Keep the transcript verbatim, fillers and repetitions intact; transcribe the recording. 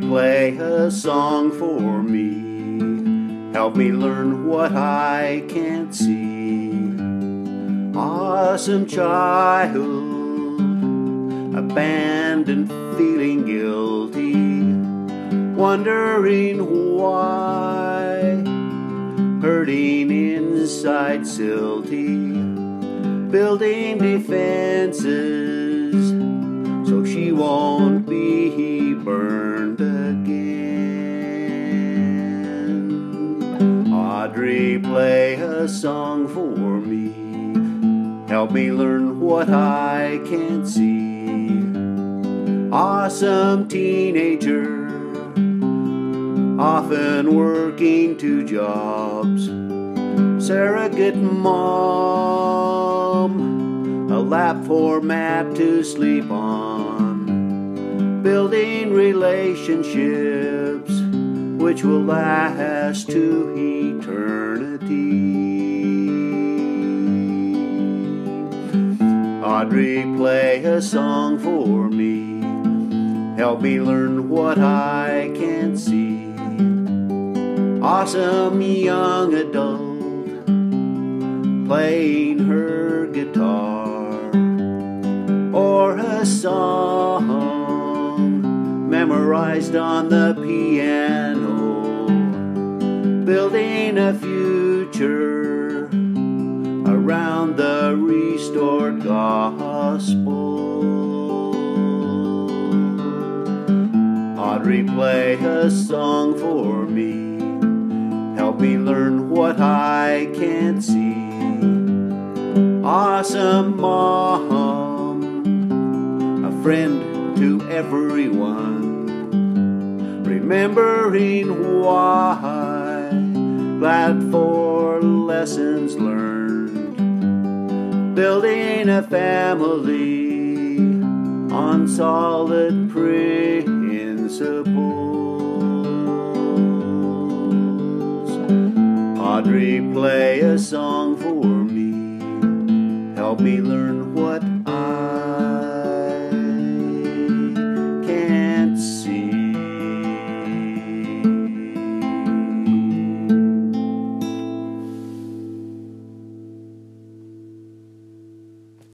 play a song for me. Help me learn what I can't see. Awesome child, abandoned, feeling guilty, wondering why, hurting inside, silty, building defenses so she won't be burned again. Audrey, play a song for me. Help me learn what I can't see. Awesome teenager, often working two jobs. Surrogate mom, a lap for Matt to sleep on. Building relationships which will last to eternity. Audrey, play a song for me. Help me learn what I can't see. Awesome young adult, playing her guitar, or a song memorized on the piano, building a future around the restored gospel. Audrey, play a song for me. Help me learn what I can't see. Awesome mom, a friend to everyone, remembering why, glad for lessons learned, building a family on solid principles. Audrey, play a song for me. Help me learn what